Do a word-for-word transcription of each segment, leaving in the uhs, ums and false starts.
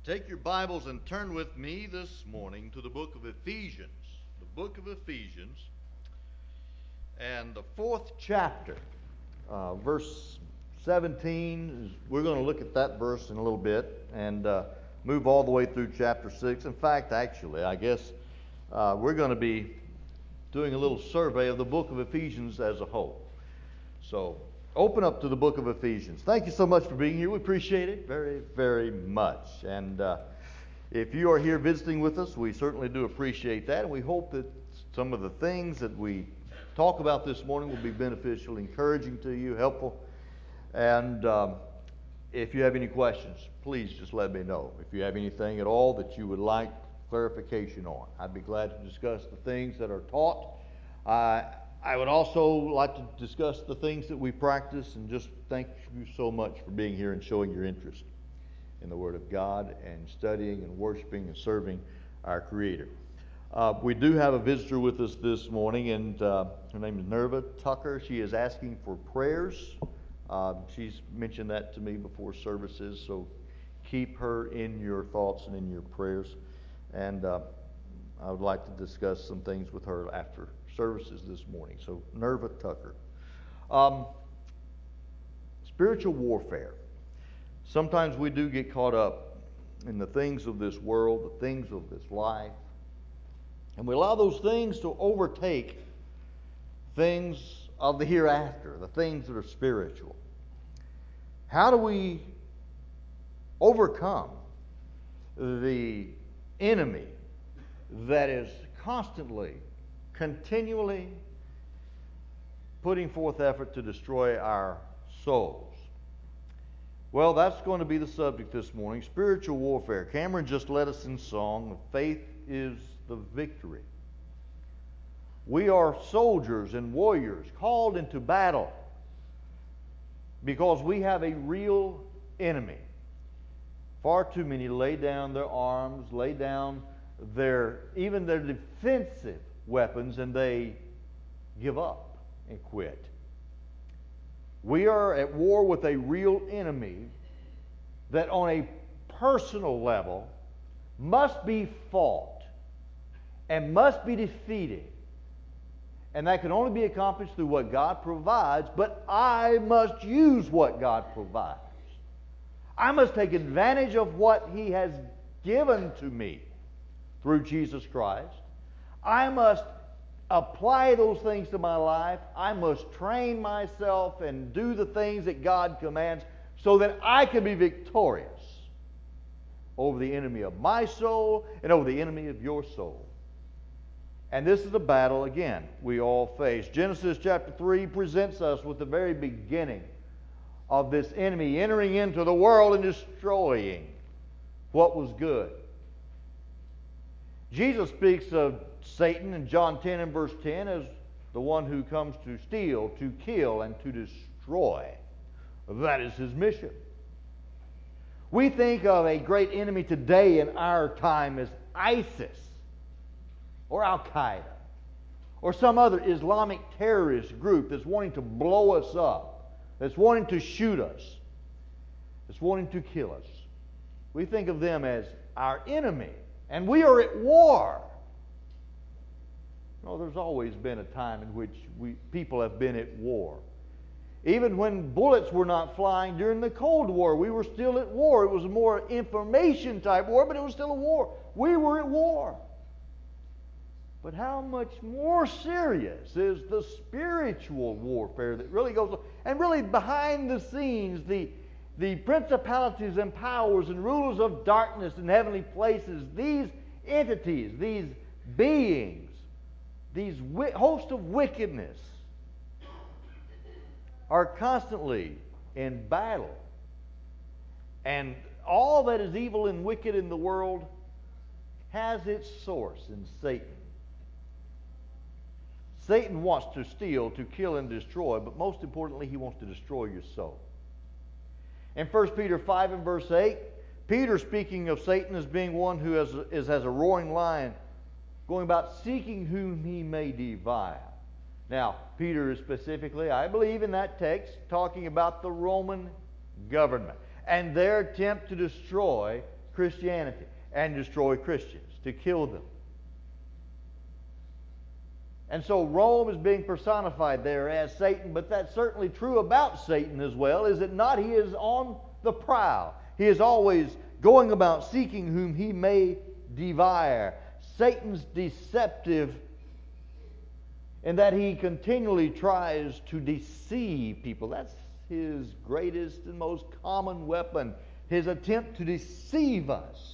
Take your Bibles and turn with me this morning to the book of Ephesians. The book of Ephesians and the fourth chapter, uh, verse seventeen. Is, we're going to look at that verse in a little bit and uh, move all the way through chapter six. In fact, actually, I guess uh, we're going to be doing a little survey of the book of Ephesians as a whole. So, open up to the book of Ephesians. Thank you so much for being here. We appreciate it very, very much. And uh, if you are here visiting with us, we certainly do appreciate that. And we hope that some of the things that we talk about this morning will be beneficial, encouraging to you, helpful. And um, if you have any questions, please just let me know. If you have anything at all that you would like clarification on, I'd be glad to discuss the things that are taught. Uh, I would also like to discuss the things that we practice, and just thank you so much for being here and showing your interest in the Word of God and studying and worshiping and serving our Creator. Uh, we do have a visitor with us this morning, and uh, her name is Nerva Tucker. She is asking for prayers. Uh, she's mentioned that to me before services, so keep her in your thoughts and in your prayers. And uh, I would like to discuss some things with her after services this morning. So, Nerva Tucker. Um, spiritual warfare. Sometimes we do get caught up in the things of this world, the things of this life, and we allow those things to overtake things of the hereafter, the things that are spiritual. How do we overcome the enemy that is constantly, continually putting forth effort to destroy our souls? Well, that's going to be the subject this morning, spiritual warfare. Cameron just led us in song, faith is the victory. We are soldiers and warriors called into battle because we have a real enemy. Far too many lay down their arms, lay down their even their defensive weapons, and they give up and quit. We are at war with a real enemy that on a personal level must be fought and must be defeated. And that can only be accomplished through what God provides, but I must use what God provides. I must take advantage of what He has given to me through Jesus Christ. I must apply those things to my life. I must train myself and do the things that God commands so that I can be victorious over the enemy of my soul and over the enemy of your soul. And this is a battle, again, we all face. Genesis chapter three presents us with the very beginning of this enemy entering into the world and destroying what was good. Jesus speaks of Satan in John ten and verse ten as the one who comes to steal, to kill, and to destroy. That is his mission. We think of a great enemy today in our time as ISIS or Al-Qaeda or some other Islamic terrorist group that's wanting to blow us up, that's wanting to shoot us, that's wanting to kill us. We think of them as our enemy, and we are at war. No, there's always been a time in which we, people have been at war. Even when bullets were not flying during the Cold War, we were still at war. It was a more information type war, but it was still a war. We were at war. But how much more serious is the spiritual warfare that really goes on? And really behind the scenes, the, the principalities and powers and rulers of darkness in heavenly places, these entities, these beings, these wi- hosts of wickedness are constantly in battle. And all that is evil and wicked in the world has its source in Satan. Satan wants to steal, to kill, and destroy, but most importantly, he wants to destroy your soul. In First Peter five and verse eight, Peter, speaking of Satan as being one who is, is as a roaring lion, going about seeking whom he may devour. Now, Peter is specifically, I believe in that text, talking about the Roman government and their attempt to destroy Christianity and destroy Christians, to kill them. And so Rome is being personified there as Satan, but that's certainly true about Satan as well, is it not? He is on the prowl. He is always going about seeking whom he may devour. Satan's deceptive in that he continually tries to deceive people. That's his greatest and most common weapon, his attempt to deceive us.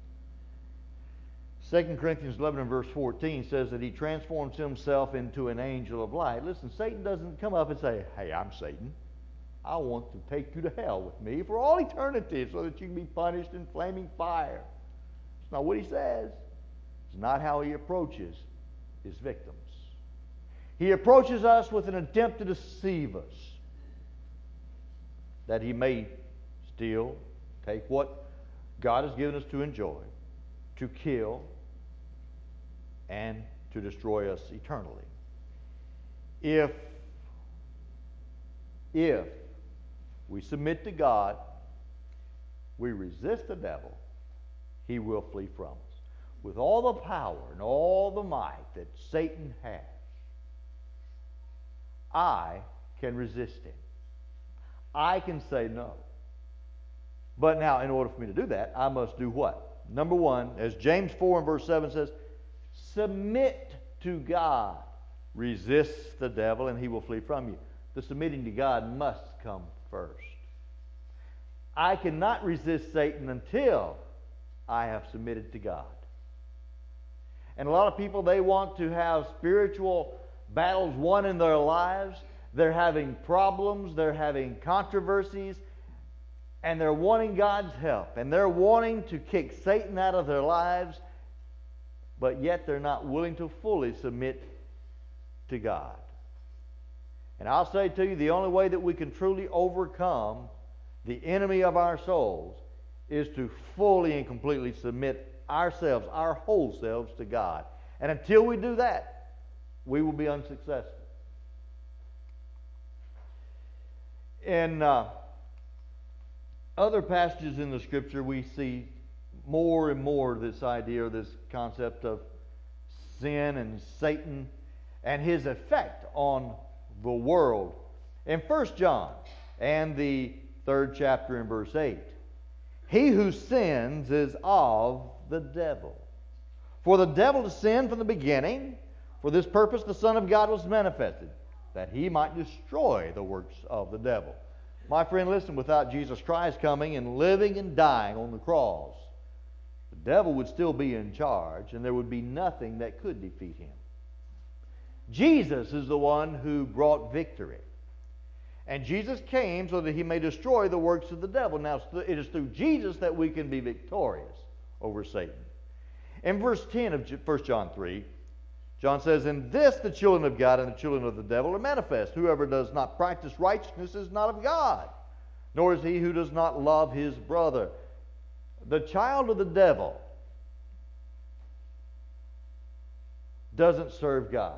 Second Corinthians eleven and verse fourteen says that he transforms himself into an angel of light. Listen, Satan doesn't come up and say, "Hey, I'm Satan. I want to take you to hell with me for all eternity so that you can be punished in flaming fire." It's not what he says. It's not how he approaches his victims. He approaches us with an attempt to deceive us, that he may steal, take what God has given us to enjoy, to kill, and to destroy us eternally. If, if we submit to God, we resist the devil, he will flee from us. With all the power and all the might that Satan has, I can resist him. I can say no. But now, in order for me to do that, I must do what? Number one, as James four and verse seven says, submit to God. Resist the devil and he will flee from you. The submitting to God must come first. I cannot resist Satan until I have submitted to God. And a lot of people, they want to have spiritual battles won in their lives. They're having problems, they're having controversies, and they're wanting God's help. And they're wanting to kick Satan out of their lives, but yet they're not willing to fully submit to God. And I'll say to you, the only way that we can truly overcome the enemy of our souls is to fully and completely submit ourselves, our whole selves, to God. And until we do that, we will be unsuccessful. In uh, other passages in the Scripture, we see more and more this idea, this concept of sin and Satan and his effect on the world. In First John and the third chapter in verse eight, he who sins is of the devil. For the devil sinned from the beginning. For this purpose the Son of God was manifested, that he might destroy the works of the devil. My friend, listen, without Jesus Christ coming and living and dying on the cross, the devil would still be in charge, and there would be nothing that could defeat him. Jesus is the one who brought victory. And Jesus came so that he may destroy the works of the devil. Now, it is through Jesus that we can be victorious over Satan. In verse ten of First John three, John says, "In this the children of God and the children of the devil are manifest. Whoever does not practice righteousness is not of God, nor is he who does not love his brother." The child of the devil doesn't serve God.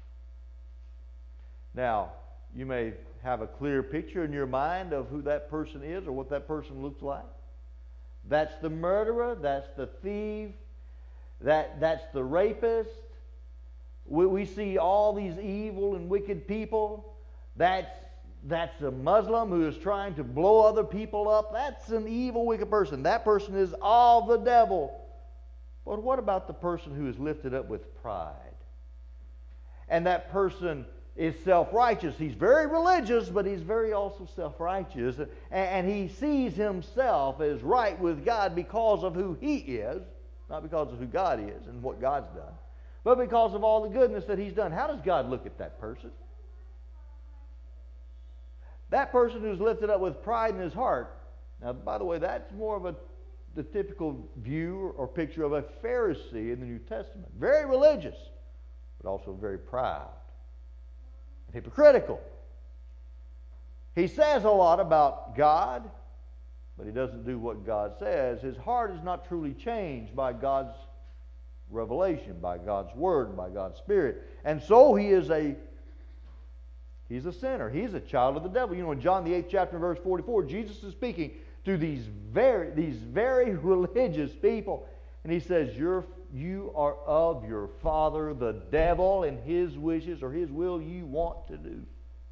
Now, you may have a clear picture in your mind of who that person is or what that person looks like. That's the murderer, that's the thief, that, that's the rapist. We, we see all these evil and wicked people. That's, that's a Muslim who is trying to blow other people up. That's an evil, wicked person. That person is of the devil. But what about the person who is lifted up with pride? And that person is self-righteous. He's very religious, but he's very also self-righteous. And, and he sees himself as right with God because of who he is, not because of who God is and what God's done, but because of all the goodness that he's done. How does God look at that person? That person who's lifted up with pride in his heart. Now, by the way, that's more of a the typical view or picture of a Pharisee in the New Testament. Very religious, but also very proud and hypocritical. He says a lot about God, but he doesn't do what God says. His heart is not truly changed by God's revelation, by God's Word, by God's Spirit. And so he is a He's a sinner. He's a child of the devil. You know, in John the eighth chapter, verse forty-four, Jesus is speaking. to these very, these very religious people. And he says, You're, you are of your father, the devil, and his wishes or his will you want to do.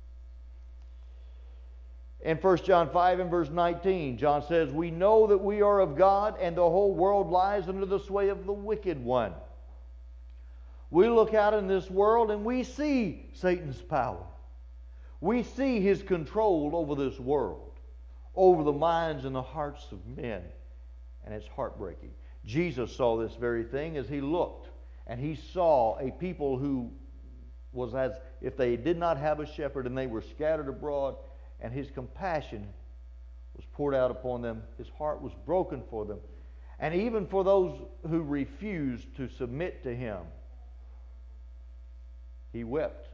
In First John five and verse nineteen, John says, We know that we are of God, and the whole world lies under the sway of the wicked one. We look out in this world and we see Satan's power. We see his control over this world, over the minds and the hearts of men. And it's heartbreaking. Jesus saw this very thing as he looked, and he saw a people who was as if they did not have a shepherd, and they were scattered abroad, and his compassion was poured out upon them. His heart was broken for them. And even for those who refused to submit to him, he wept.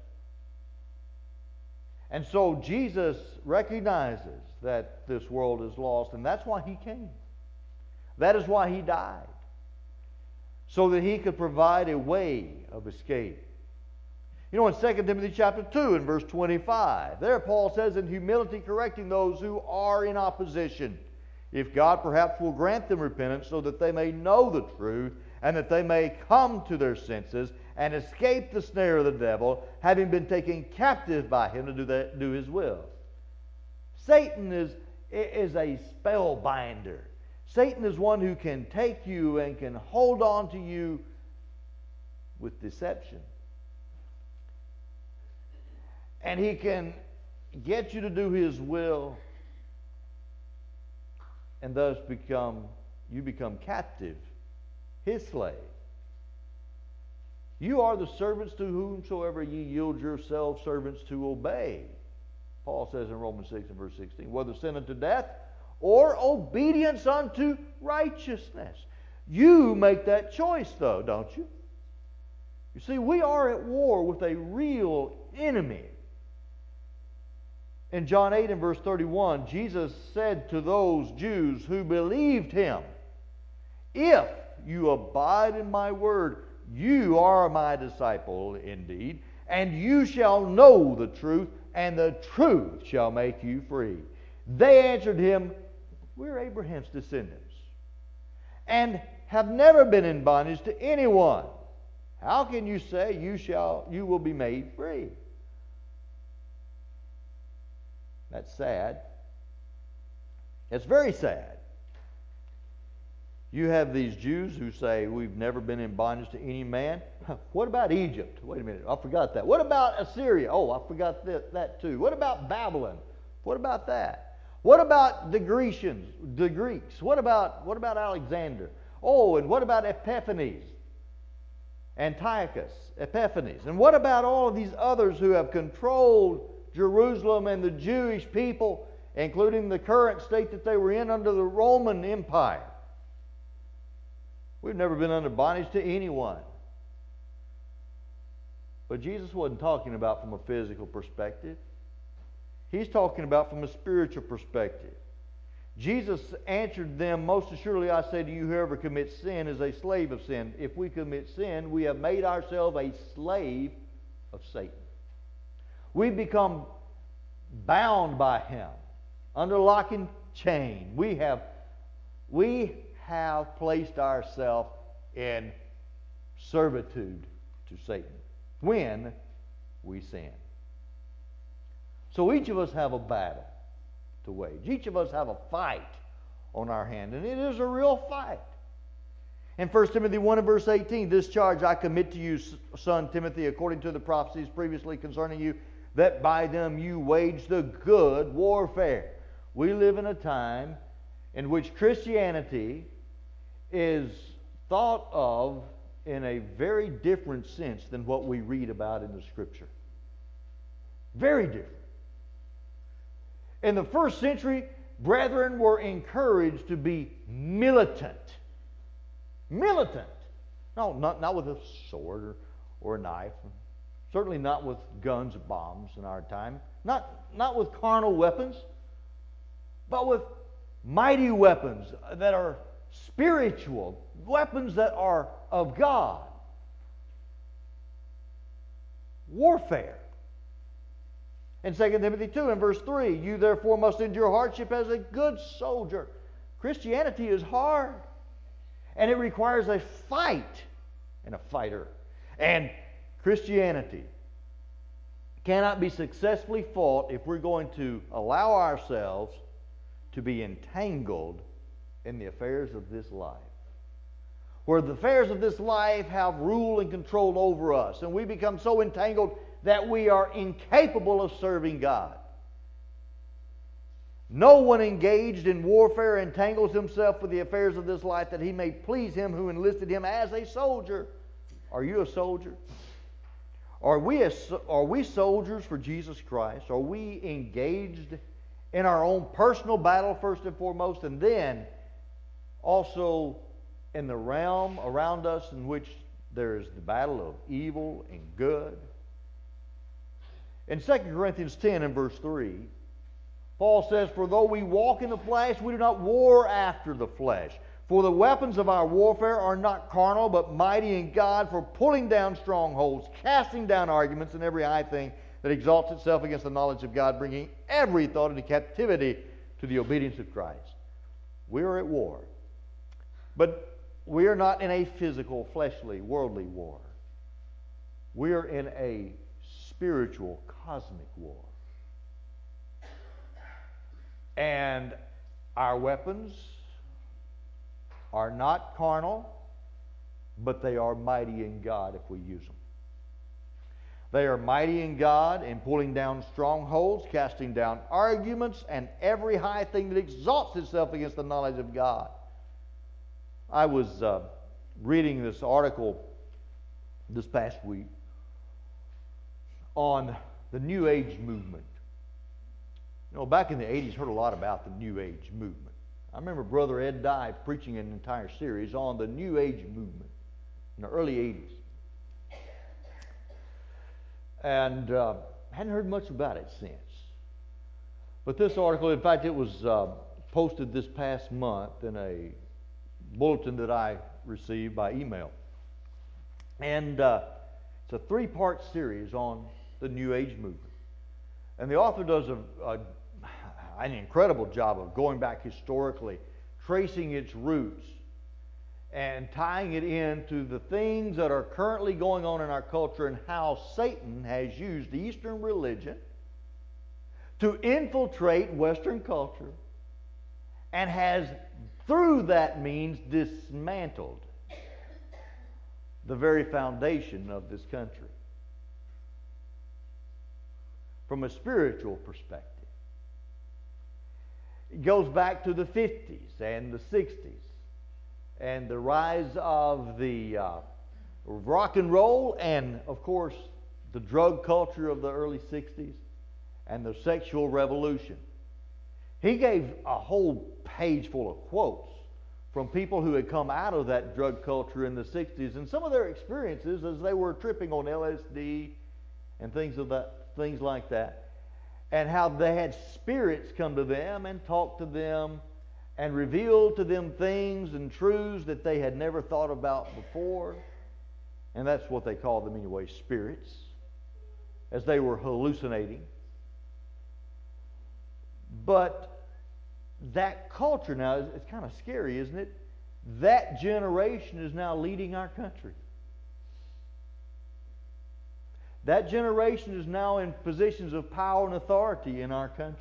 And so Jesus recognizes that this world is lost, and that's why he came. That is why he died, so that he could provide a way of escape. You know, in Second Timothy chapter two and verse twenty-five, there Paul says, in humility correcting those who are in opposition, if God perhaps will grant them repentance so that they may know the truth and that they may come to their senses and escape the snare of the devil, having been taken captive by him to do, that, do his will. Satan is, is a spellbinder. Satan is one who can take you and can hold on to you with deception. And he can get you to do his will, and thus become you become captive, his slave. You are the servants to whomsoever ye yield yourselves servants to obey. Paul says in Romans six and verse sixteen, whether sin unto death or obedience unto righteousness. You make that choice, though, don't you? You see, we are at war with a real enemy. In John eight and verse thirty-one, Jesus said to those Jews who believed him, if you abide in my word, you are my disciple indeed, and you shall know the truth, and the truth shall make you free. They answered him, we're Abraham's descendants, and have never been in bondage to anyone. How can you say you shall you will be made free? That's sad. It's very sad. You have these Jews who say we've never been in bondage to any man. What about Egypt? Wait a minute, I forgot that. What about Assyria? Oh, I forgot that, that too. What about Babylon? What about that? What about the Grecians, the Greeks? What about what about Alexander? Oh, and what about Epiphanes? Antiochus, Epiphanes. And what about all of these others who have controlled Jerusalem and the Jewish people, including the current state that they were in under the Roman Empire? We've never been under bondage to anyone. But Jesus wasn't talking about from a physical perspective. He's talking about from a spiritual perspective. Jesus answered them, most assuredly I say to you, whoever commits sin is a slave of sin. If we commit sin, we have made ourselves a slave of Satan. We become bound by him, under lock and chain. We have, we have placed ourselves in servitude to Satan when we sin. So each of us have a battle to wage. Each of us have a fight on our hand, and it is a real fight. In First Timothy one and verse eighteen, this charge I commit to you, son Timothy, according to the prophecies previously concerning you, that by them you wage the good warfare. We live in a time in which Christianity is thought of in a very different sense than what we read about in the Scripture. Very different. In the first century, brethren were encouraged to be militant. Militant. No, not, not with a sword or, or a knife. Certainly not with guns or bombs in our time. Not, not with carnal weapons, but with mighty weapons that are spiritual, weapons that are of God. Warfare. In Second Timothy two and verse three, you therefore must endure hardship as a good soldier. Christianity is hard. And it requires a fight and a fighter. And Christianity cannot be successfully fought if we're going to allow ourselves to be entangled in the affairs of this life. Where the affairs of this life have rule and control over us, and we become so entangled that we are incapable of serving God. No one engaged in warfare entangles himself with the affairs of this life that he may please him who enlisted him as a soldier. Are you a soldier? Are we, a, are we soldiers for Jesus Christ? Are we engaged in our own personal battle first and foremost, and then also in the realm around us in which there is the battle of evil and good? In Second Corinthians ten and verse three, Paul says, for though we walk in the flesh, we do not war after the flesh. For the weapons of our warfare are not carnal, but mighty in God for pulling down strongholds, casting down arguments and every high thing that exalts itself against the knowledge of God, bringing every thought into captivity to the obedience of Christ. We are at war. But we are not in a physical, fleshly, worldly war. We are in a spiritual, cosmic war. And our weapons are not carnal, but they are mighty in God if we use them. They are mighty in God in pulling down strongholds, casting down arguments, and every high thing that exalts itself against the knowledge of God. I was uh, reading this article this past week on the New Age movement. You know, back in the eighties, heard a lot about the New Age movement. I remember Brother Ed Dye preaching an entire series on the New Age movement in the early eighties. And uh, hadn't heard much about it since. But this article, in fact, it was uh, posted this past month in a bulletin that I received by email. And uh, it's a three-part series on the New Age movement. And the author does a, a, an incredible job of going back historically, tracing its roots, and tying it into the things that are currently going on in our culture and how Satan has used the Eastern religion to infiltrate Western culture and has, through that means, dismantled the very foundation of this country from a spiritual perspective. It goes back to the fifties and the sixties and the rise of the uh, rock and roll and, of course, the drug culture of the early sixties and the sexual revolution. He gave a whole page full of quotes from people who had come out of that drug culture in the sixties and some of their experiences as they were tripping on L S D and things of that, things like that, and how they had spirits come to them and talk to them and reveal to them things and truths that they had never thought about before. And that's what they called them anyway, spirits, as they were hallucinating. But that culture now, it's kind of scary, isn't it? That generation is now leading our country. That generation is now in positions of power and authority in our country.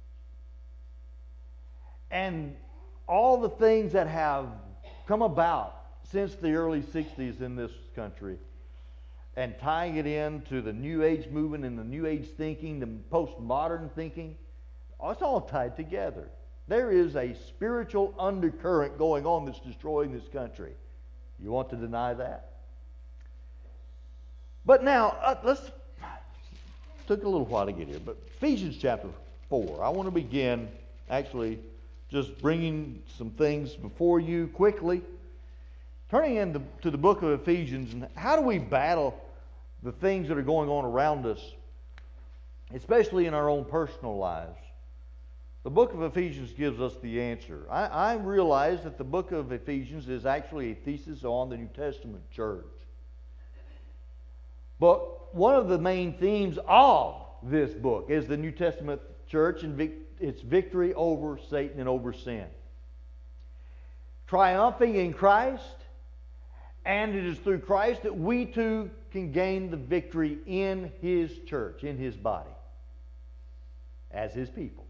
And all the things that have come about since the early sixties in this country, and tying it into the New Age movement and the New Age thinking, the postmodern thinking, it's all tied together. There is a spiritual undercurrent going on that's destroying this country. You want to deny that? But now, uh, let's, took a little while to get here, but Ephesians chapter four. I want to begin actually just bringing some things before you quickly. Turning into to the book of Ephesians, and how do we battle the things that are going on around us, especially in our own personal lives? The book of Ephesians gives us the answer. I, I realize that the book of Ephesians is actually a thesis on the New Testament church. But one of the main themes of this book is the New Testament church and vic- its victory over Satan and over sin. Triumphing in Christ, and it is through Christ that we too can gain the victory in His church, in His body, as His people.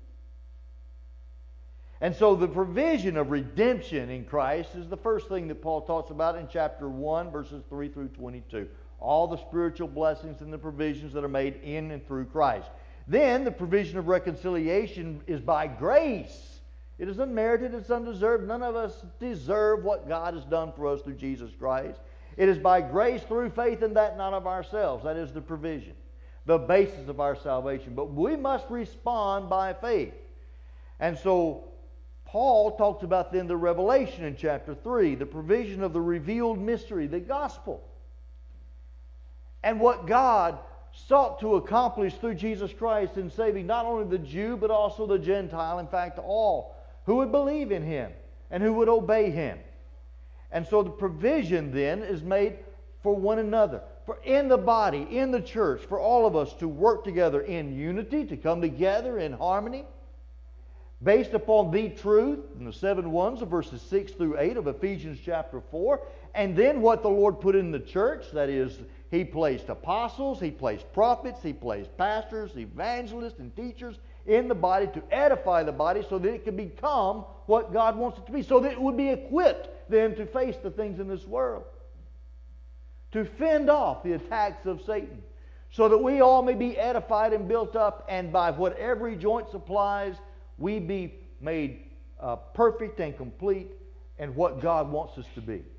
And so the provision of redemption in Christ is the first thing that Paul talks about in chapter one, verses three through twenty-two. All the spiritual blessings and the provisions that are made in and through Christ. Then the provision of reconciliation is by grace. It is unmerited, it's undeserved. None of us deserve what God has done for us through Jesus Christ. It is by grace through faith, and that not of ourselves. That is the provision, the basis of our salvation. But we must respond by faith. And so Paul talks about then the revelation in chapter three, the provision of the revealed mystery, the gospel. And what God sought to accomplish through Jesus Christ in saving not only the Jew but also the Gentile, in fact all who would believe in Him and who would obey Him. And so the provision then is made for one another, for in the body, in the church, for all of us to work together in unity, to come together in harmony, based upon the truth in the seven ones of verses six through eight of Ephesians chapter four, and then what the Lord put in the church, that is, He placed apostles, He placed prophets, He placed pastors, evangelists, and teachers in the body to edify the body so that it could become what God wants it to be, so that it would be equipped then to face the things in this world, to fend off the attacks of Satan, so that we all may be edified and built up, and by what every joint supplies, we be made uh, perfect and complete in what God wants us to be.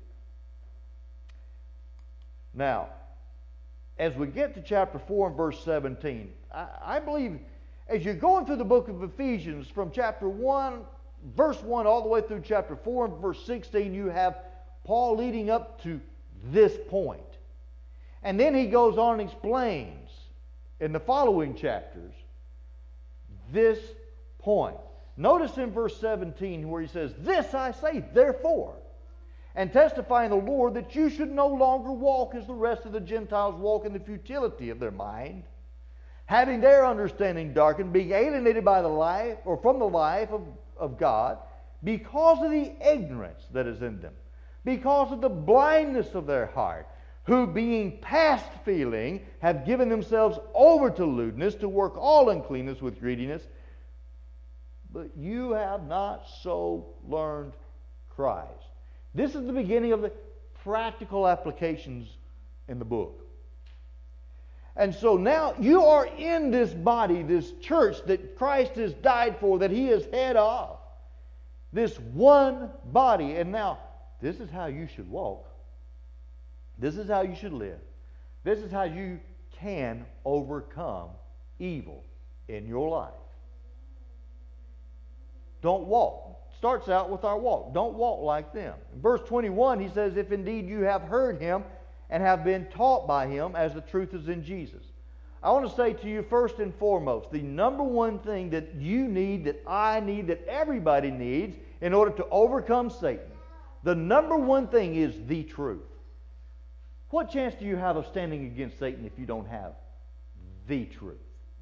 Now, as we get to chapter four and verse seventeen, I, I believe as you're going through the book of Ephesians from chapter one, verse one, all the way through chapter four and verse sixteen, you have Paul leading up to this point. And then he goes on and explains in the following chapters this point. Notice in verse seventeen where he says, "This I say, therefore, and testify in the Lord that you should no longer walk as the rest of the Gentiles walk in the futility of their mind, having their understanding darkened, being alienated by the life, or from the life of, of God, because of the ignorance that is in them, because of the blindness of their heart, who being past feeling have given themselves over to lewdness, to work all uncleanness with greediness. But you have not so learned Christ." This is the beginning of the practical applications in the book. And so now you are in this body, this church that Christ has died for, that He is head of. This one body. And now, this is how you should walk. This is how you should live. This is how you can overcome evil in your life. Don't walk. Starts out with our walk. Don't walk like them. In verse twenty-one, he says, "If indeed you have heard Him and have been taught by Him, as the truth is in Jesus." I want to say to you first and foremost, the number one thing that you need, that I need, that everybody needs in order to overcome Satan, the number one thing is the truth. What chance do you have of standing against Satan if you don't have the truth?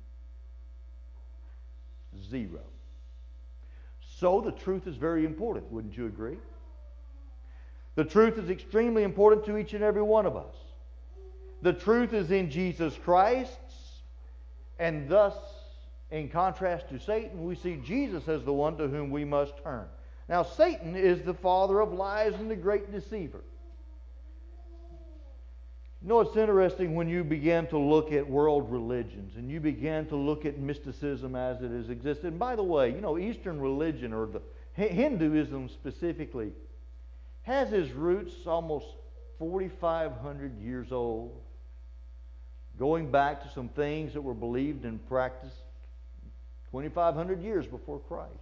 Zero. So the truth is very important, wouldn't you agree? The truth is extremely important to each and every one of us. The truth is in Jesus Christ, and thus, in contrast to Satan, we see Jesus as the one to whom we must turn. Now, Satan is the father of lies and the great deceiver. You know, it's interesting when you begin to look at world religions and you begin to look at mysticism as it has existed. And by the way, you know, Eastern religion, or the Hinduism specifically, has its roots almost forty-five hundred years old, going back to some things that were believed and practiced twenty-five hundred years before Christ.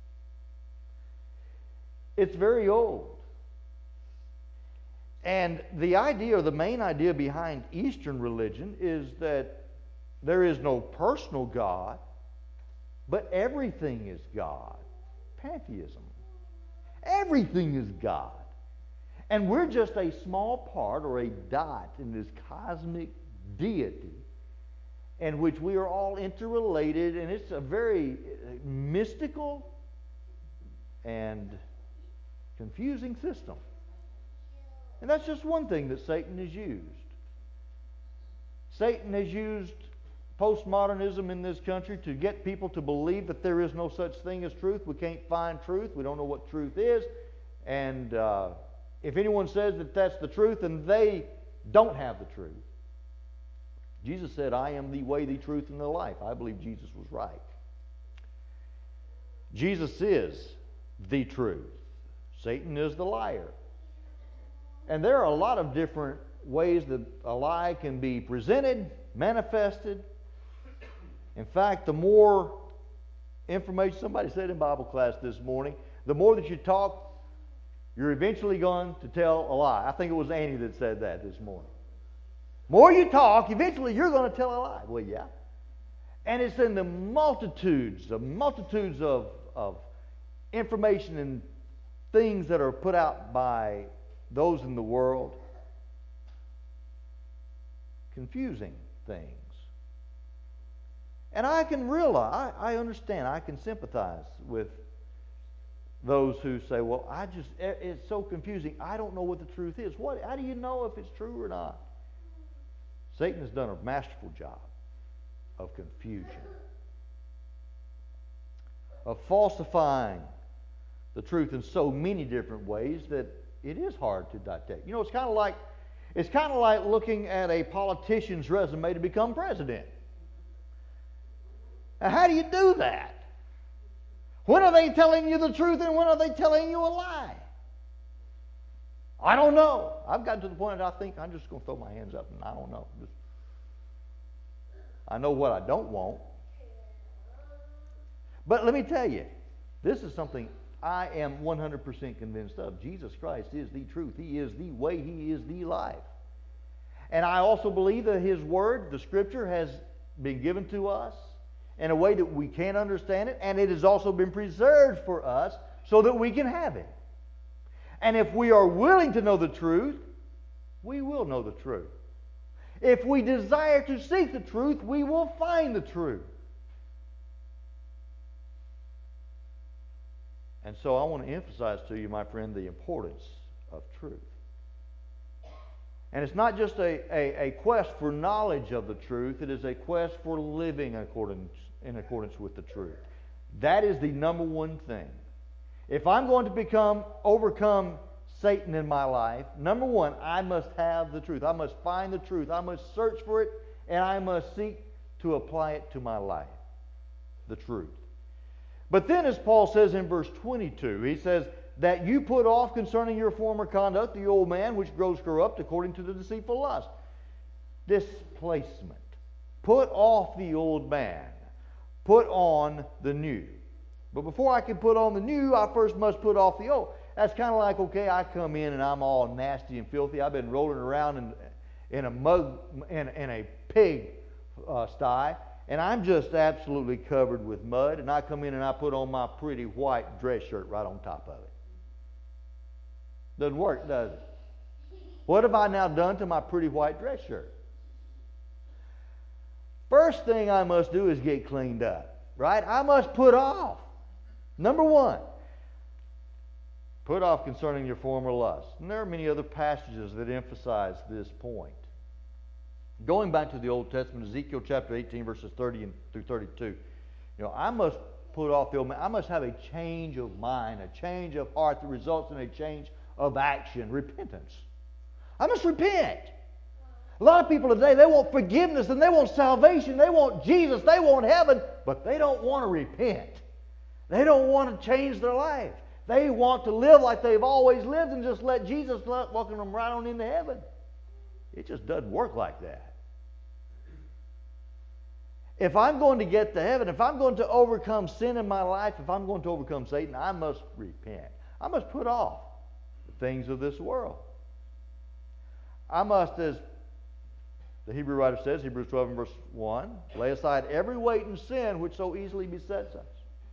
It's very old. And the idea, or the main idea behind Eastern religion, is that there is no personal God, but everything is God. Pantheism. Everything is God. And we're just a small part, or a dot in this cosmic deity. in which we are all interrelated, and it's a very mystical and confusing system. And that's just one thing that Satan has used. Satan has used postmodernism in this country to get people to believe that there is no such thing as truth. We can't find truth. We don't know what truth is. And uh, if anyone says that that's the truth, then they don't have the truth. Jesus said, I am the way, the truth, and the life. I believe Jesus was right. Jesus is the truth. Satan is the liar. And there are a lot of different ways that a lie can be presented, manifested. In fact, the more information, somebody said in Bible class this morning, the more that you talk, you're eventually going to tell a lie. I think it was Annie that said that this morning. More you talk, eventually you're going to tell a lie. Well, yeah. And it's in the multitudes, the multitudes of, of information and things that are put out by those in the world. Confusing things. And I can realize, I, I understand, I can sympathize with those who say, well, I just, it's so confusing. I don't know what the truth is. What? How do you know if it's true or not? Satan has done a masterful job of confusion, of falsifying the truth in so many different ways that it is hard to detect. You know, it's kind of like it's kind of like looking at a politician's resume to become president. Now, how do you do that? When are they telling you the truth and when are they telling you a lie? I don't know. I've gotten to the point that I think I'm just going to throw my hands up and I don't know. Just, I know what I don't want. But let me tell you, this is something I am one hundred percent convinced of. Jesus Christ is the truth. He is the way. He is the life. And I also believe that His Word, the Scripture, has been given to us in a way that we can't understand it, and it has also been preserved for us so that we can have it. And if we are willing to know the truth, we will know the truth. If we desire to seek the truth, we will find the truth. And so I want to emphasize to you, my friend, the importance of truth. And it's not just a, a, a quest for knowledge of the truth, it is a quest for living in accordance, in accordance with the truth. That is the number one thing. If I'm going to become, overcome Satan in my life, number one, I must have the truth. I must find the truth. I must search for it, and I must seek to apply it to my life. The truth. But then, as Paul says in verse twenty-two, he says, that you put off concerning your former conduct the old man which grows corrupt according to the deceitful lust. Displacement. Put off the old man. Put on the new. But before I can put on the new, I first must put off the old. That's kind of like, okay, I come in and I'm all nasty and filthy. I've been rolling around in, in a mug, in, in a pig uh, sty, and I'm just absolutely covered with mud. And I come in and I put on my pretty white dress shirt right on top of it. Doesn't work, does it? What have I now done to my pretty white dress shirt? First thing I must do is get cleaned up, right? I must put off. Number one, put off concerning your former lust. And there are many other passages that emphasize this point. Going back to the Old Testament, Ezekiel chapter eighteen, verses thirty through thirty-two. You know, I must put off the old man. I must have a change of mind, a change of heart that results in a change of action, repentance. I must repent. A lot of people today, they want forgiveness and they want salvation. They want Jesus. They want heaven, but they don't want to repent. They don't want to change their life. They want to live like they've always lived and just let Jesus welcome them right on into heaven. It just doesn't work like that. If I'm going to get to heaven, if I'm going to overcome sin in my life, if I'm going to overcome Satan, I must repent. I must put off the things of this world. I must, as the Hebrew writer says, Hebrews twelve and verse one, lay aside every weight and sin which so easily besets us.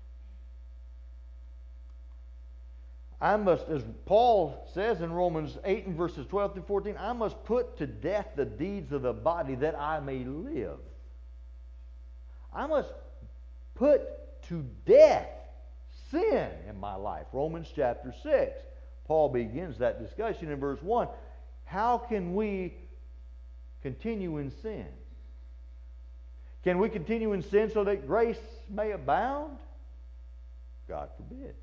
I must, as Paul says in Romans eight and verses twelve through fourteen, I must put to death the deeds of the body that I may live. I must put to death sin in my life. Romans chapter six. Paul begins that discussion in verse one. How can we continue in sin? Can we continue in sin so that grace may abound? God forbid.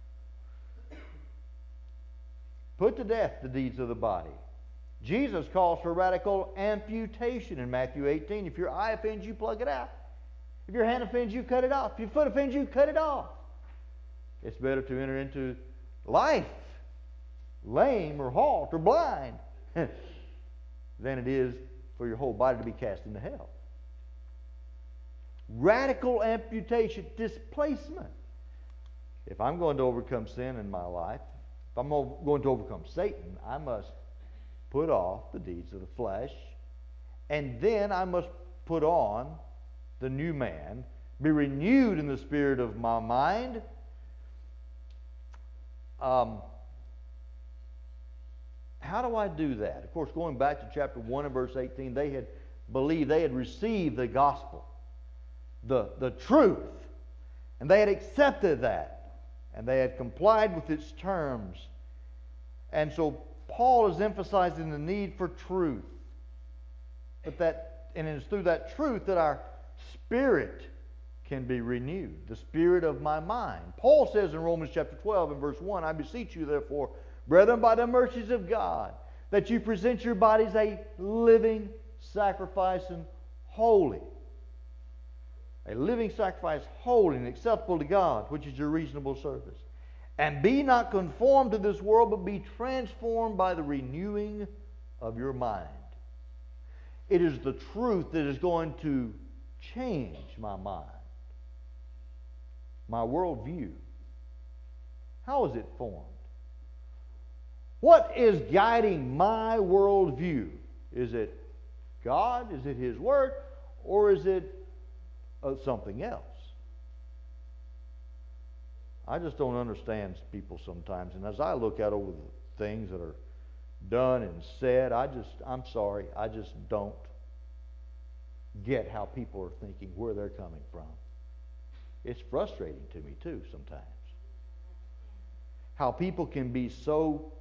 Put to death the deeds of the body. Jesus calls for radical amputation in Matthew eighteen. If your eye offends you, plug it out. If your hand offends you, cut it off. If your foot offends you, cut it off. It's better to enter into life lame or halt or blind than it is for your whole body to be cast into hell. Radical amputation, displacement. If I'm going to overcome sin in my life, if I'm going to overcome Satan, I must put off the deeds of the flesh, and then I must put on the new man, be renewed in the spirit of my mind. Um, how do I do that? Of course, going back to chapter one and verse eighteen, they had believed, they had received the gospel, the, the truth, and they had accepted that, and they had complied with its terms. And so Paul is emphasizing the need for truth. But that, and it is through that truth that our spirit can be renewed, the spirit of my mind. Paul says in Romans chapter twelve and verse one, I beseech you therefore, brethren, by the mercies of God, that you present your bodies a living sacrifice and holy. A living sacrifice, holy and acceptable to God, which is your reasonable service. And be not conformed to this world, but be transformed by the renewing of your mind. It is the truth that is going to change my mind, my worldview. How is it formed? What is guiding my worldview? Is it God? Is it His Word? Or is it uh, something else? I just don't understand people sometimes. And as I look out over the things that are done and said, I just, I'm sorry, I just don't get how people are thinking, where they're coming from. It's frustrating to me too sometimes. How people can be so,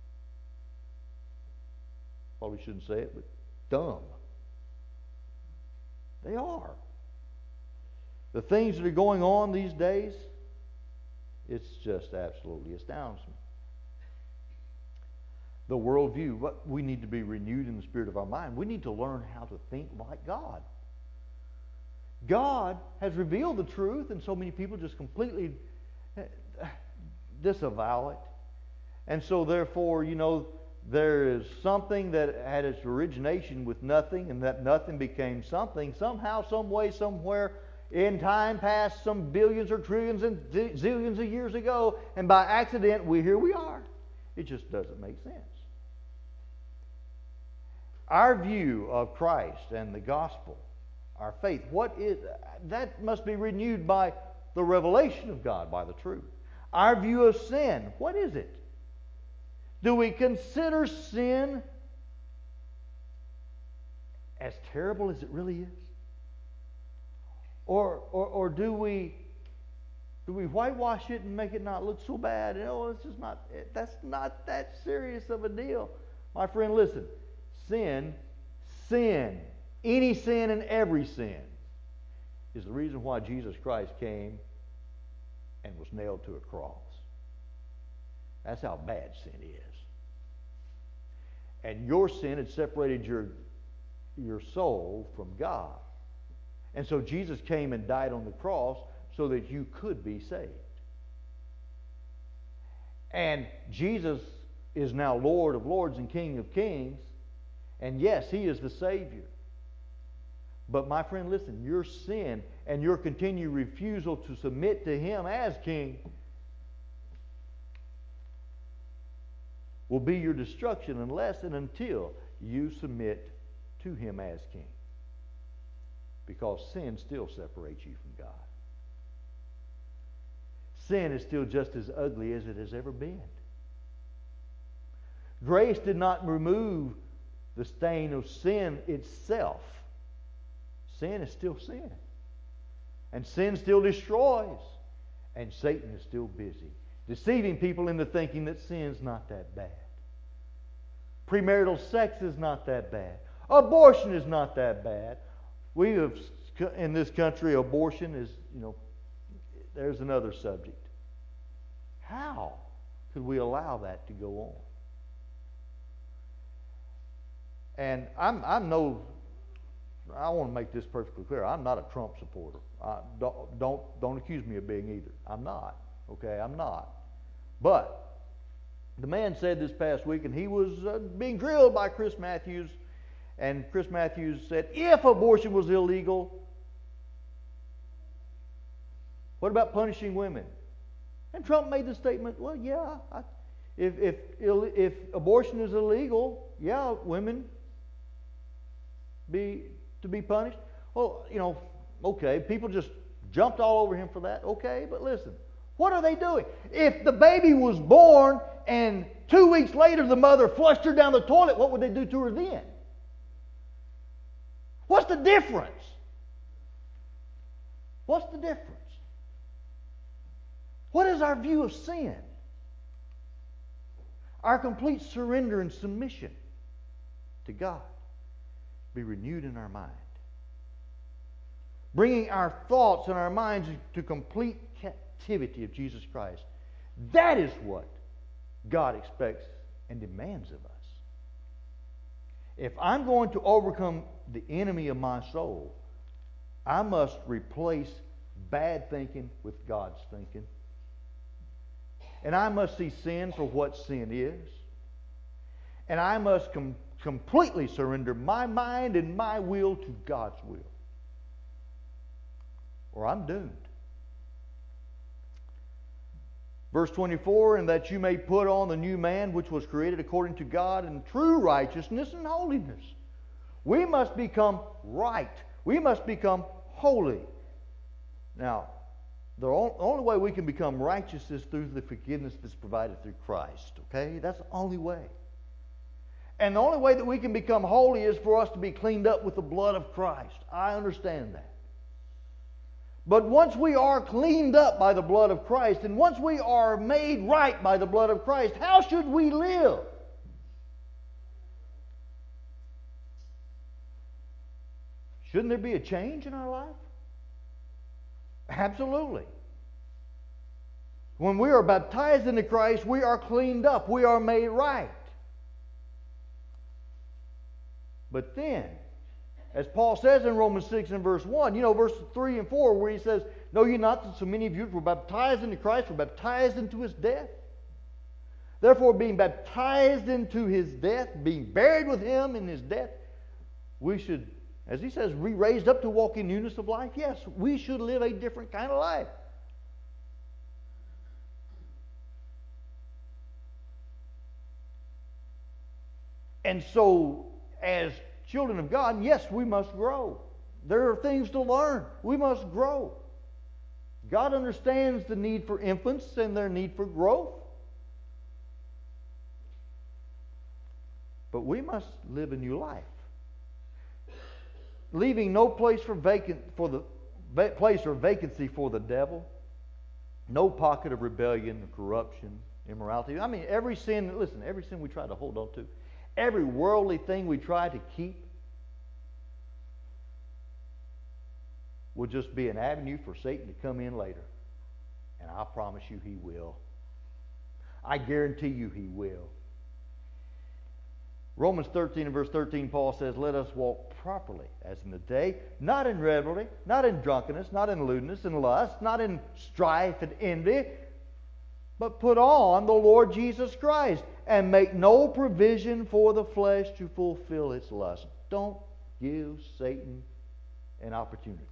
probably shouldn't say it, but dumb. They are. The things that are going on these days, it's just absolutely astounds me. The worldview, what we need to be renewed in the spirit of our mind. We need to learn how to think like God. God has revealed the truth, and so many people just completely disavow it. And so therefore, you know, there is something that had its origination with nothing, and that nothing became something. Somehow, some way, somewhere, in time past, some billions or trillions and zillions of years ago, and by accident, we here we are. It just doesn't make sense. Our view of Christ and the gospel, our faith, what is that must be renewed by the revelation of God, by the truth. Our view of sin, what is it? Do we consider sin as terrible as it really is? Or, or, or do we do we whitewash it and make it not look so bad? You know, it's just not, that's not that serious of a deal. My friend, listen. Sin, sin, any sin and every sin is the reason why Jesus Christ came and was nailed to a cross. That's how bad sin is. And your sin had separated your, your soul from God. And so Jesus came and died on the cross so that you could be saved. And Jesus is now Lord of lords and King of kings. And yes, He is the Savior. But my friend, listen, your sin and your continued refusal to submit to Him as King will be your destruction unless and until you submit to Him as King. Because sin still separates you from God. Sin is still just as ugly as it has ever been. Grace did not remove the stain of sin itself. Sin is still sin. And sin still destroys. And Satan is still busy, deceiving people into thinking that sin's not that bad. Premarital sex is not that bad. Abortion is not that bad. We have, in this country, abortion is, you know, there's another subject. How could we allow that to go on? And I'm, I'm no, I want to make this perfectly clear. I'm not a Trump supporter. I, don't, don't, don't accuse me of being either. I'm not. Okay, I'm not. But the man said this past week, and he was uh, being drilled by Chris Matthews, and Chris Matthews said, if abortion was illegal, what about punishing women? And Trump made the statement, well, yeah, I, if, if, if abortion is illegal, yeah, women be to be punished. Well, you know, okay, people just jumped all over him for that. Okay, but listen, what are they doing? If the baby was born and two weeks later the mother flushed her down the toilet, what would they do to her then? What's the difference? What's the difference? What is our view of sin? Our complete surrender and submission to God be renewed in our mind. Bringing our thoughts and our minds to complete captivity of Jesus Christ. That is what God expects and demands of us. If I'm going to overcome the enemy of my soul, I must replace bad thinking with God's thinking. And I must see sin for what sin is. And I must com- completely surrender my mind and my will to God's will. Or I'm doomed. Verse twenty-four, and that you may put on the new man which was created according to God in true righteousness and holiness. We must become right. We must become holy. Now, the only way we can become righteous is through the forgiveness that's provided through Christ. Okay? That's the only way. And the only way that we can become holy is for us to be cleaned up with the blood of Christ. I understand that. But once we are cleaned up by the blood of Christ, and once we are made right by the blood of Christ, how should we live? Shouldn't there be a change in our life? Absolutely. When we are baptized into Christ, we are cleaned up. We are made right. But then, as Paul says in Romans six and verse one, you know, verses three and four, where he says, know ye not that so many of you were baptized into Christ, were baptized into his death? Therefore, being baptized into his death, being buried with him in his death, we should, as he says, be raised up to walk in newness of life. Yes, we should live a different kind of life. And so, as children of God, yes, we must grow. There are things to learn. We must grow. God understands the need for infants and their need for growth. But we must live a new life. Leaving no place for vacant for the place or vacancy for the devil. No pocket of rebellion, corruption, immorality. I mean, every sin, listen, every sin we try to hold on to, every worldly thing we try to keep will just be an avenue for Satan to come in later. And I promise you he will. I guarantee you he will. Romans thirteen and verse thirteen, Paul says, let us walk properly as in the day, not in revelry, not in drunkenness, not in lewdness and lust, not in strife and envy, but put on the Lord Jesus Christ and make no provision for the flesh to fulfill its lust. Don't give Satan an opportunity.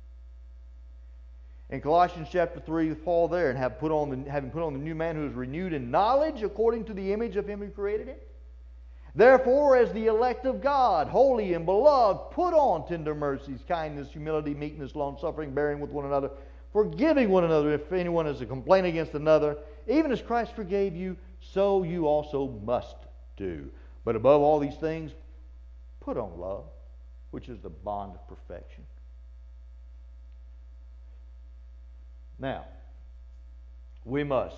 In Colossians chapter three, Paul there, and have put on the, having put on the new man who is renewed in knowledge according to the image of him who created him. Therefore, as the elect of God, holy and beloved, put on tender mercies, kindness, humility, meekness, long-suffering, bearing with one another, forgiving one another if anyone has a complaint against another. Even as Christ forgave you, so you also must do. But above all these things, put on love, which is the bond of perfection. Now, we must.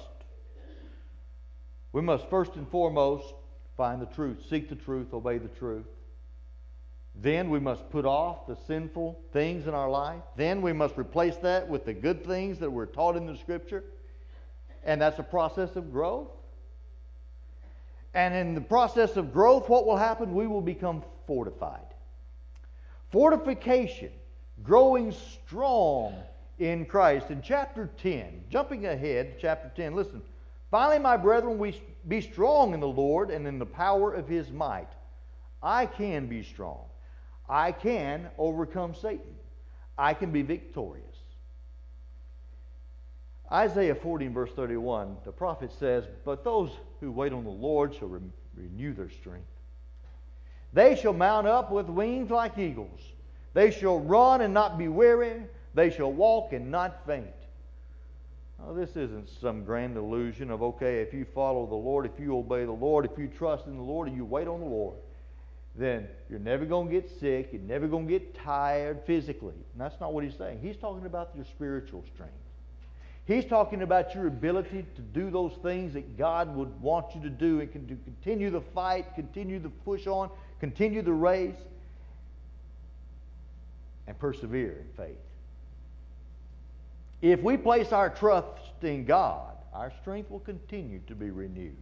We must first and foremost find the truth, seek the truth, obey the truth. Then we must put off the sinful things in our life. Then we must replace that with the good things that we're taught in the Scripture. And that's a process of growth. And in the process of growth, what will happen? We will become fortified. Fortification, growing strong in Christ. In chapter ten, jumping ahead, chapter ten, listen. Finally, my brethren, we be strong in the Lord and in the power of His might. I can be strong. I can overcome Satan. I can be victorious. Isaiah forty, verse thirty-one, the prophet says, but those who wait on the Lord shall re- renew their strength. They shall mount up with wings like eagles. They shall run and not be weary. They shall walk and not faint. Now, this isn't some grand illusion of, okay, if you follow the Lord, if you obey the Lord, if you trust in the Lord, and you wait on the Lord, then you're never going to get sick. You're never going to get tired physically. And that's not what he's saying. He's talking about your spiritual strength. He's talking about your ability to do those things that God would want you to do and to continue the fight, continue the push on, continue the race, and persevere in faith. If we place our trust in God, our strength will continue to be renewed.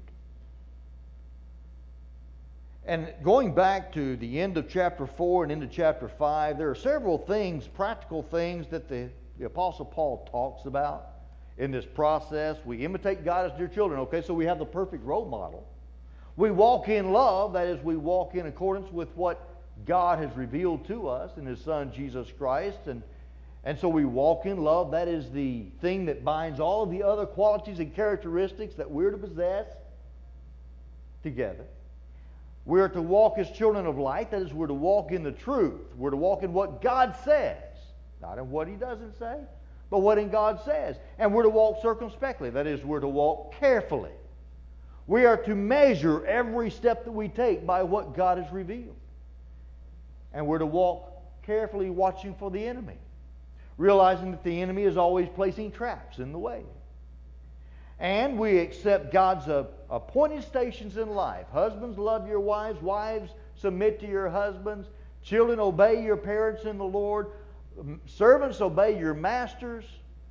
And going back to the end of chapter four and into chapter five, there are several things, practical things that the, the Apostle Paul talks about in this process. We imitate God as dear children. Okay, so we have the perfect role model. We walk in love, that is, we walk in accordance with what God has revealed to us in His Son, Jesus Christ. And, and so we walk in love. That is the thing that binds all of the other qualities and characteristics that we're to possess together. We are to walk as children of light. That is, we're to walk in the truth. We're to walk in what God says. Not in what He doesn't say, but what in God says. And we're to walk circumspectly. That is, we're to walk carefully. We are to measure every step that we take by what God has revealed. And we're to walk carefully, watching for the enemy, realizing that the enemy is always placing traps in the way. And we accept God's uh, appointed stations in life. Husbands, love your wives. Wives, submit to your husbands. Children, obey your parents in the Lord. Servants, obey your masters.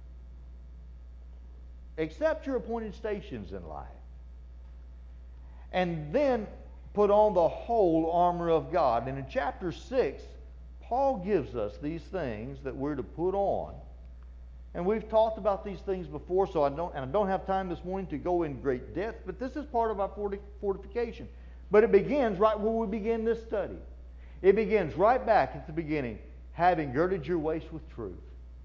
Accept your appointed stations in life. And then put on the whole armor of God. And in chapter six, Paul gives us these things that we're to put on. And we've talked about these things before, so I don't, and I don't have time this morning to go in great depth, but this is part of our fortification. But it begins right where we begin this study. It begins right back at the beginning, having girded your waist with truth.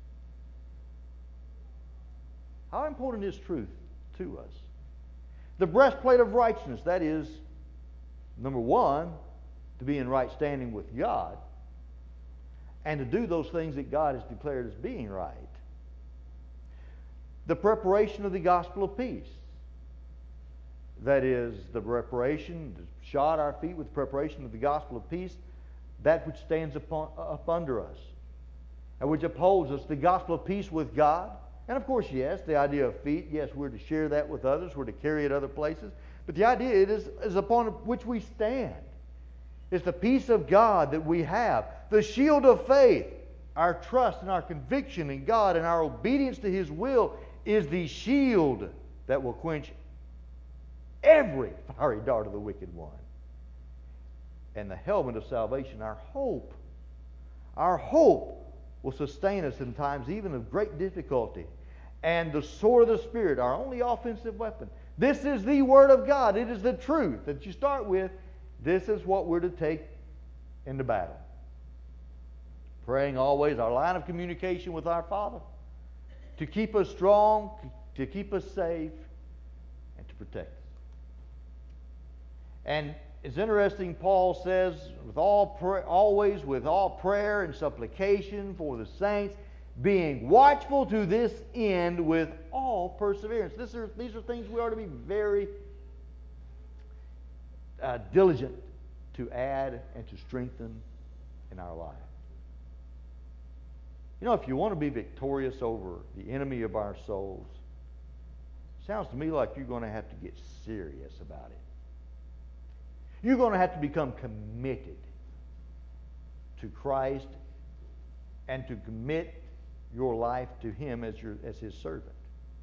How important is truth to us? The breastplate of righteousness, that is, number one, to be in right standing with God, and to do those things that God has declared as being right. The preparation of the gospel of peace. That is, the preparation, to shod our feet with the preparation of the gospel of peace, that which stands upon, up under us, and which upholds us, the gospel of peace with God. And of course, yes, the idea of feet, yes, we're to share that with others, we're to carry it other places. But the idea it is, is upon which we stand. It's the peace of God that we have. The shield of faith, our trust and our conviction in God and our obedience to His will is the shield that will quench every fiery dart of the wicked one. And the helmet of salvation, our hope. Our hope will sustain us in times even of great difficulty. And the sword of the Spirit, our only offensive weapon. This is the Word of God. It is the truth that you start with. This is what we're to take into battle. Praying always our line of communication with our Father, to keep us strong, to keep us safe, and to protect us. And it's interesting, Paul says, with all pray, always with all prayer and supplication for the saints, being watchful to this end with all perseverance. This are, these are things we are to be very uh, diligent to add and to strengthen in our life. You know, if you want to be victorious over the enemy of our souls, it sounds to me like you're going to have to get serious about it. You're going to have to become committed to Christ and to commit your life to Him as your as His servant.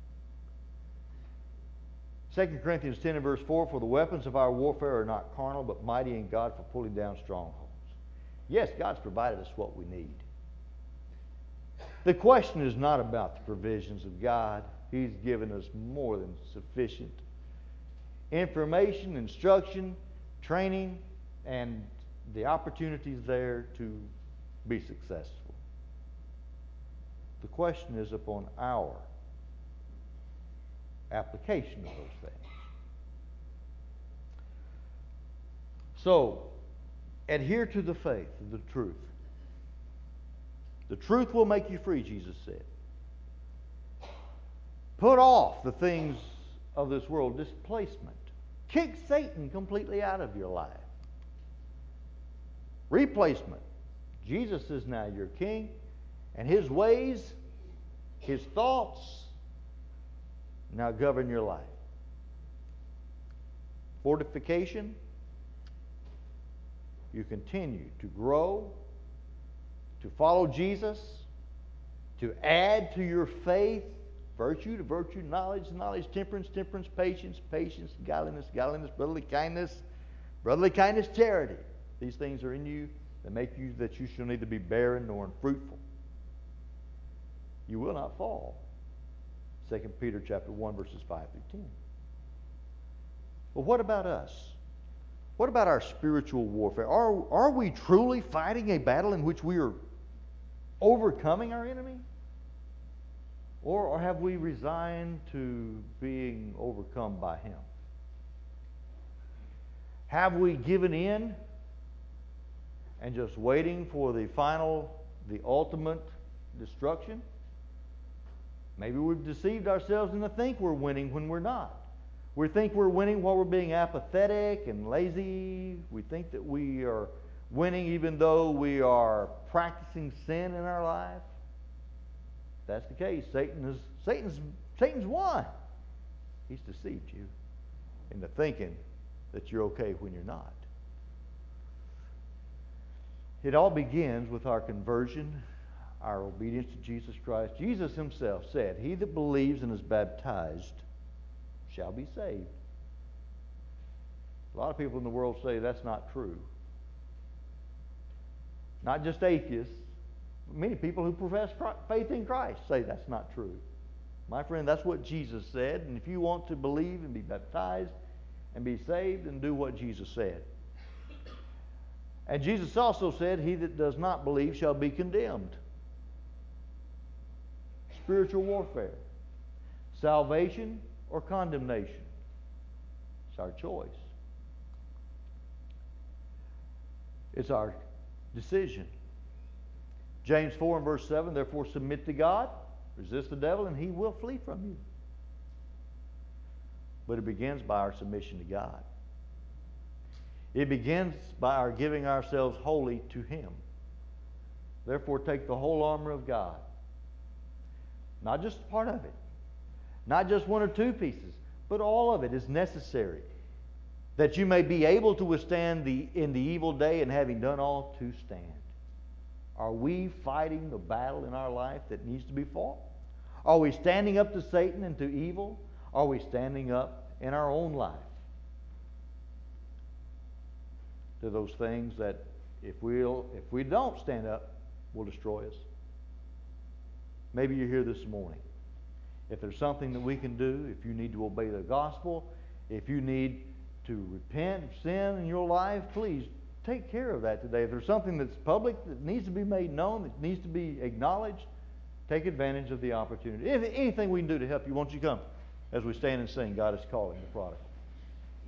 Second Corinthians ten and verse four, for the weapons of our warfare are not carnal, but mighty in God for pulling down strongholds. Yes, God's provided us what we need. The question is not about the provisions of God. He's given us more than sufficient information, instruction, training, and the opportunities there to be successful. The question is upon our application of those things. So, adhere to the faith, the truth. The truth will make you free, Jesus said. Put off the things of this world, displacement. Kick Satan completely out of your life. Replacement. Jesus is now your king, and His ways, His thoughts now govern your life. Fortification. You continue to grow, to follow Jesus, to add to your faith virtue to virtue, knowledge to knowledge, temperance, temperance, patience, patience, godliness, godliness, brotherly kindness, brotherly kindness, charity. These things are in you that make you that you shall neither be barren nor unfruitful. You will not fall. Second Peter chapter one, verses five through ten. But what about us? What about our spiritual warfare? Are, are we truly fighting a battle in which we are overcoming our enemy? Or, or have we resigned to being overcome by him? Have we given in and just waiting for the final, the ultimate destruction? Maybe we've deceived ourselves into think we're winning when we're not. We think we're winning while we're being apathetic and lazy. We think that we are winning even though we are practicing sin in our life. If that's the case, Satan is, Satan's, Satan's won. He's deceived you into thinking that you're okay when you're not. It all begins with our conversion, our obedience to Jesus Christ. Jesus himself said, "He that believes and is baptized shall be saved." A lot of people in the world say that's not true. Not just atheists. Many people who profess faith in Christ say that's not true. My friend, that's what Jesus said. And if you want to believe and be baptized and be saved, then do what Jesus said. And Jesus also said, "He that does not believe shall be condemned." Spiritual warfare. Salvation or condemnation. It's our choice. It's our decision. James four and verse seven, "Therefore submit to God, resist the devil, and he will flee from you." But it begins by our submission to God. It begins by our giving ourselves wholly to Him. Therefore take the whole armor of God. Not just part of it. Not just one or two pieces, but all of it is necessary, that you may be able to withstand the, in the evil day, and having done all, to stand. Are we fighting the battle in our life that needs to be fought? Are we standing up to Satan and to evil? Are we standing up in our own life to those things that if we'll if we don't stand up will destroy us? Maybe you're here this morning. If there's something that we can do, if you need to obey the gospel, if you need to repent of sin in your life, please take care of that today. If there's something that's public that needs to be made known, that needs to be acknowledged, take advantage of the opportunity. If anything we can do to help you, won't you come as we stand and sing, "God is Calling the Prodigal."